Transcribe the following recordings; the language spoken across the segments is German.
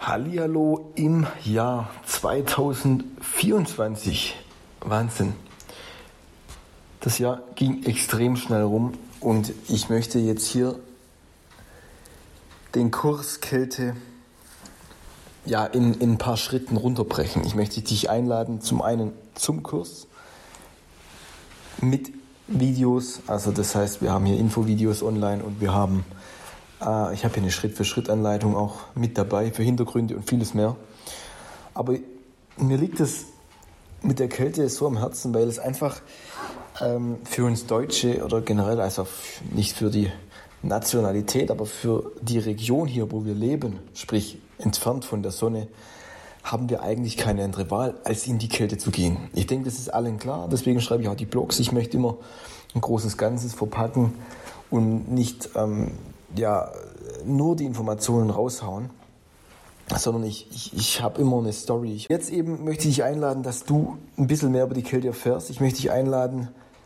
Hallihallo im Jahr 2024. Wahnsinn. Das Jahr ging extrem schnell rum und ich möchte jetzt hier den Kurs Kälte in ein paar Schritten runterbrechen. Ich möchte dich einladen, zum einen zum Kurs mit Videos, also das heißt, wir haben hier Infovideos online und wir haben ich habe hier eine Schritt-für-Schritt-Anleitung auch mit dabei für Hintergründe und vieles mehr. Aber mir liegt es mit der Kälte so am Herzen, weil es einfach für uns Deutsche oder generell, also nicht für die Nationalität, aber für die Region hier, wo wir leben, sprich entfernt von der Sonne, haben wir eigentlich keine andere Wahl, als in die Kälte zu gehen. Ich denke, das ist allen klar, deswegen schreibe ich auch die Blogs. Ich möchte immer ein großes Ganzes verpacken und nicht nur die Informationen raushauen, sondern ich habe immer eine Story. Jetzt eben möchte ich dich einladen, dass du ein bisschen mehr über die Kälte erfährst. Ich möchte dich einladen,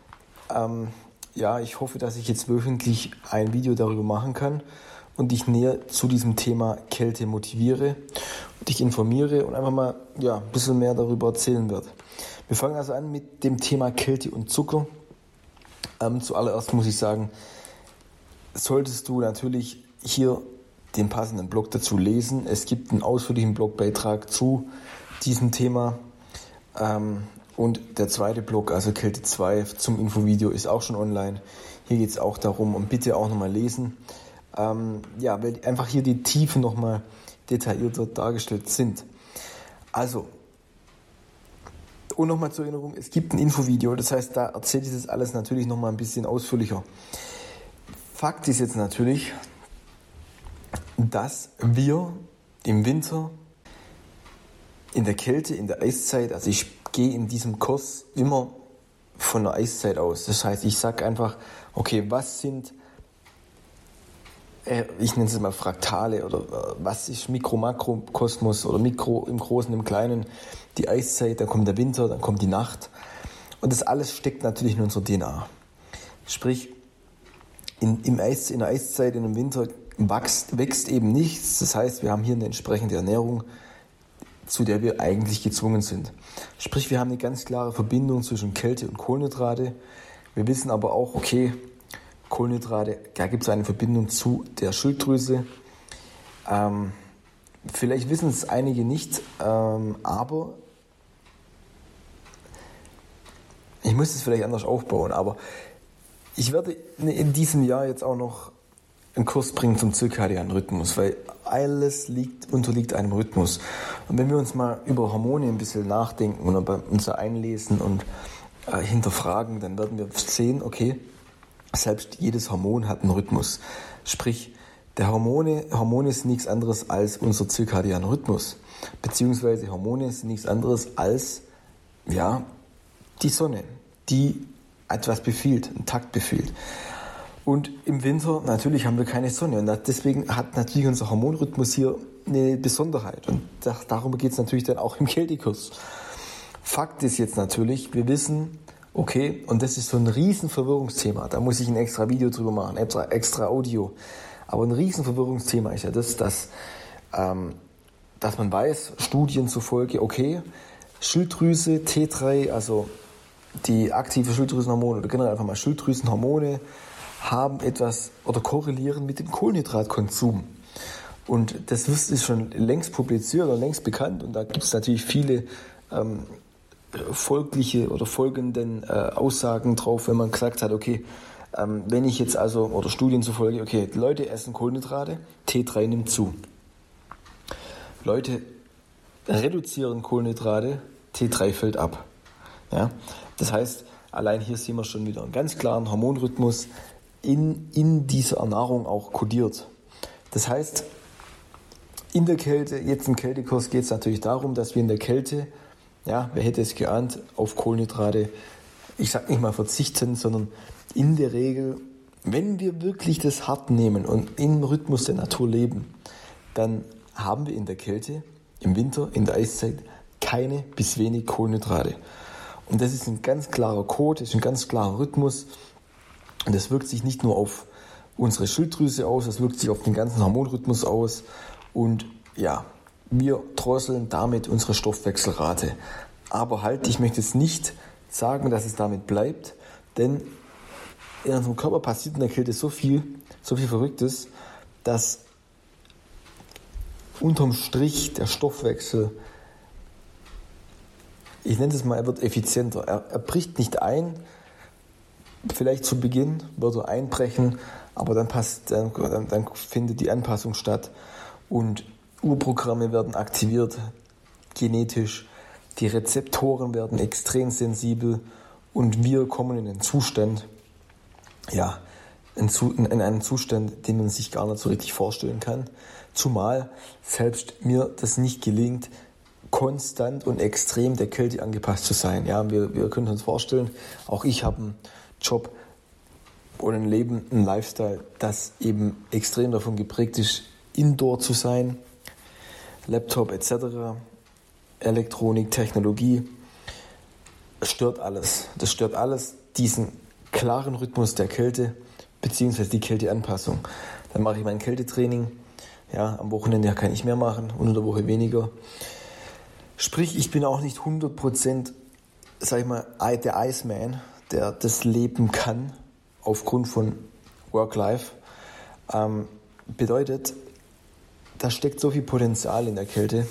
ich hoffe, dass ich jetzt wöchentlich ein Video darüber machen kann und dich näher zu diesem Thema Kälte motiviere und dich informiere und einfach mal ein bisschen mehr darüber erzählen werde. Wir fangen also an mit dem Thema Kälte und Zucker. Zuallererst muss ich sagen, solltest du natürlich hier den passenden Blog dazu lesen. Es gibt einen ausführlichen Blogbeitrag zu diesem Thema. Und der zweite Blog, also Kälte 2 zum Infovideo, ist auch schon online. Hier geht es auch darum, und bitte auch nochmal lesen, weil einfach hier die Tiefen nochmal detaillierter dargestellt sind. Also, und nochmal zur Erinnerung, es gibt ein Infovideo, das heißt, da erzählt ich das alles natürlich nochmal ein bisschen ausführlicher. Fakt ist jetzt natürlich, dass wir im Winter, in der Kälte, in der Eiszeit, also ich gehe in diesem Kurs immer von der Eiszeit aus. Das heißt, ich sage einfach, okay, was sind, ich nenne es mal Fraktale oder was ist Mikro-Makrokosmos oder Mikro im Großen, im Kleinen, die Eiszeit, dann kommt der Winter, dann kommt die Nacht. Und das alles steckt natürlich in unserer DNA. Sprich, in der Eiszeit, in dem Winter wächst eben nichts. Das heißt, wir haben hier eine entsprechende Ernährung, zu der wir eigentlich gezwungen sind. Sprich, wir haben eine ganz klare Verbindung zwischen Kälte und Kohlenhydrate. Wir wissen aber auch, okay, Kohlenhydrate, da gibt es eine Verbindung zu der Schilddrüse. Vielleicht wissen es einige nicht, aber ich muss es vielleicht anders aufbauen, aber ich werde in diesem Jahr jetzt auch noch einen Kurs bringen zum zirkadianen Rhythmus, weil alles unterliegt einem Rhythmus. Und wenn wir uns mal über Hormone ein bisschen nachdenken und uns einlesen und hinterfragen, dann werden wir sehen, okay, selbst jedes Hormon hat einen Rhythmus. Sprich, der Hormone sind nichts anderes als unser zirkadianer Rhythmus. Beziehungsweise Hormone sind nichts anderes als die Sonne, die etwas befiehlt, einen Takt befiehlt. Und im Winter natürlich haben wir keine Sonne und deswegen hat natürlich unser Hormonrhythmus hier eine Besonderheit und darum geht es natürlich dann auch im Kältekurs. Fakt ist jetzt natürlich, wir wissen, okay, und das ist so ein riesen Verwirrungsthema, da muss ich ein extra Video drüber machen, extra Audio, aber ein riesen Verwirrungsthema ist ja das, dass man weiß, Studien zufolge, okay, Schilddrüse, T3, also die aktive Schilddrüsenhormone oder generell einfach mal Schilddrüsenhormone haben etwas oder korrelieren mit dem Kohlenhydratkonsum. Und das ist schon längst publiziert oder längst bekannt und da gibt es natürlich viele folgliche oder folgenden Aussagen drauf, wenn man gesagt hat, okay, wenn ich jetzt also, oder Studien zufolge, okay, Leute essen Kohlenhydrate, T3 nimmt zu. Leute reduzieren Kohlenhydrate, T3 fällt ab. Ja? Das heißt, allein hier sehen wir schon wieder einen ganz klaren Hormonrhythmus in dieser Ernährung auch kodiert. Das heißt, in der Kälte, jetzt im Kältekurs geht es natürlich darum, dass wir in der Kälte, wer hätte es geahnt, auf Kohlenhydrate, ich sage nicht mal verzichten, sondern in der Regel, wenn wir wirklich das hart nehmen und im Rhythmus der Natur leben, dann haben wir in der Kälte, im Winter, in der Eiszeit keine bis wenig Kohlenhydrate. Und das ist ein ganz klarer Code, das ist ein ganz klarer Rhythmus. Und das wirkt sich nicht nur auf unsere Schilddrüse aus, das wirkt sich auf den ganzen Hormonrhythmus aus. Und wir drosseln damit unsere Stoffwechselrate. Aber halt, ich möchte jetzt nicht sagen, dass es damit bleibt, denn in unserem Körper passiert in der Kälte so viel Verrücktes, dass unterm Strich der Stoffwechsel, ich nenne es mal, er wird effizienter. Er bricht nicht ein, vielleicht zu Beginn wird er einbrechen, aber dann findet die Anpassung statt und Urprogramme werden aktiviert, genetisch, die Rezeptoren werden extrem sensibel und wir kommen in einen Zustand, in einen Zustand, den man sich gar nicht so richtig vorstellen kann. Zumal selbst mir das nicht gelingt, konstant und extrem der Kälte angepasst zu sein. Ja, wir können uns vorstellen, auch ich habe einen Job und ein Leben, ein Lifestyle, das eben extrem davon geprägt ist, Indoor zu sein, Laptop etc., Elektronik, Technologie, stört alles. Das stört alles, diesen klaren Rhythmus der Kälte bzw. die Kälteanpassung. Dann mache ich mein Kältetraining, am Wochenende kann ich mehr machen, unter der Woche weniger. Sprich, ich bin auch nicht 100%, der Iceman, der das leben kann, aufgrund von Work-Life. Bedeutet, da steckt so viel Potenzial in der Kälte,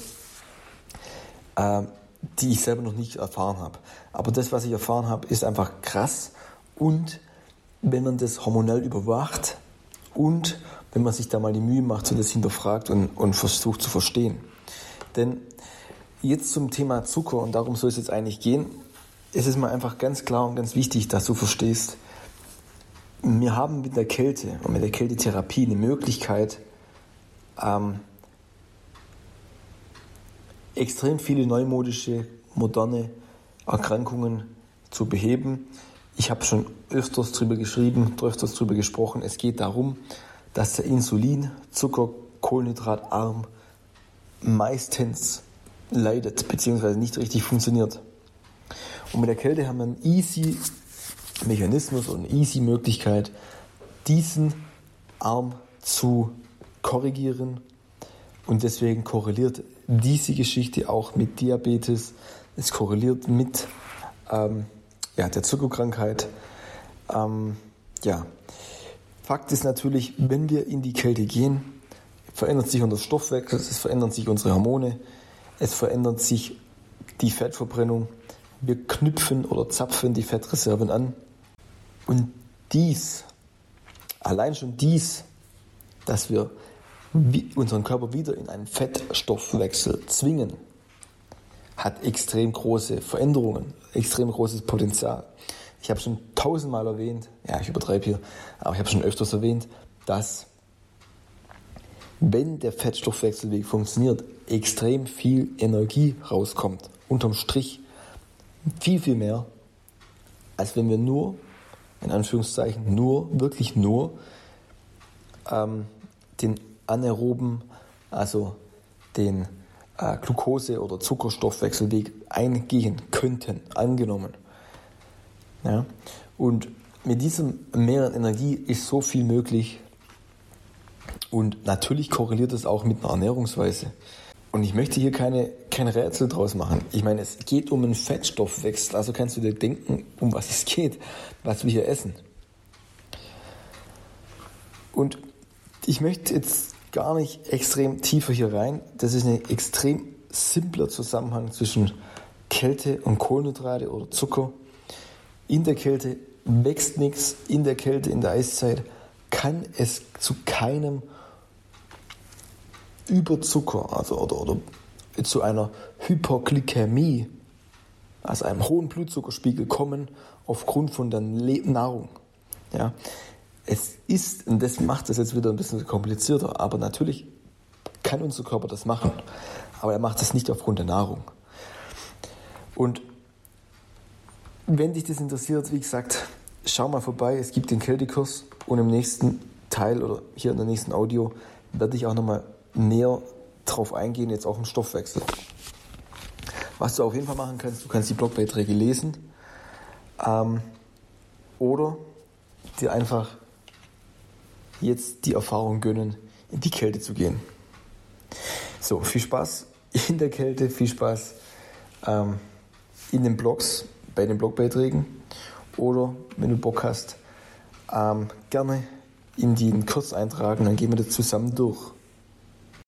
die ich selber noch nicht erfahren habe. Aber das, was ich erfahren habe, ist einfach krass. Und wenn man das hormonell überwacht und wenn man sich da mal die Mühe macht und das hinterfragt und versucht zu verstehen. Denn jetzt zum Thema Zucker, und darum soll es jetzt eigentlich gehen, es ist mal einfach ganz klar und ganz wichtig, dass du verstehst, wir haben mit der Kälte und mit der Kältetherapie eine Möglichkeit, extrem viele neumodische, moderne Erkrankungen zu beheben. Ich habe schon öfters drüber gesprochen. Es geht darum, dass der Insulin, Zucker, Kohlenhydratarm meistens leidet bzw. nicht richtig funktioniert. Und mit der Kälte haben wir einen easy Mechanismus und eine easy Möglichkeit, diesen Arm zu korrigieren. Und deswegen korreliert diese Geschichte auch mit Diabetes. Es korreliert mit der Zuckerkrankheit. Fakt ist natürlich, wenn wir in die Kälte gehen, verändert sich unser Stoffwechsel, es verändern sich unsere Hormone, es verändert sich die Fettverbrennung. Wir knüpfen oder zapfen die Fettreserven an. Und allein schon dies, dass wir unseren Körper wieder in einen Fettstoffwechsel zwingen, hat extrem große Veränderungen, extrem großes Potenzial. Ich habe schon 1000-mal erwähnt, ich übertreibe hier, aber ich habe schon öfters erwähnt, dass, wenn der Fettstoffwechselweg funktioniert, extrem viel Energie rauskommt. Unterm Strich viel, viel mehr, als wenn wir nur, in Anführungszeichen, wirklich nur den anaeroben, also den Glucose- oder Zuckerstoffwechselweg eingehen könnten, angenommen. Ja? Und mit diesem Mehr an Energie ist so viel möglich und natürlich korreliert es auch mit einer Ernährungsweise. Und ich möchte hier kein Rätsel draus machen. Ich meine, es geht um einen Fettstoffwechsel, also kannst du dir denken, um was es geht, was wir hier essen. Und ich möchte jetzt gar nicht extrem tiefer hier rein. Das ist ein extrem simpler Zusammenhang zwischen Kälte und Kohlenhydrate oder Zucker. In der Kälte wächst nichts, in der Kälte, in der Eiszeit kann es zu keinem Überzucker, also oder zu einer Hyperglykämie, also einem hohen Blutzuckerspiegel kommen aufgrund von der Nahrung. Ja. Es ist, und das macht es jetzt wieder ein bisschen komplizierter, aber natürlich kann unser Körper das machen, aber er macht es nicht aufgrund der Nahrung. Und wenn dich das interessiert, wie gesagt, schau mal vorbei, es gibt den Kältekurs und im nächsten Teil oder hier in der nächsten Audio werde ich auch nochmal näher drauf eingehen, jetzt auch im Stoffwechsel. Was du auf jeden Fall machen kannst, du kannst die Blogbeiträge lesen oder dir einfach jetzt die Erfahrung gönnen, in die Kälte zu gehen. So, viel Spaß in der Kälte, viel Spaß in den Blogs, bei den Blogbeiträgen oder, wenn du Bock hast, gerne in den Kurs eintragen, dann gehen wir das zusammen durch.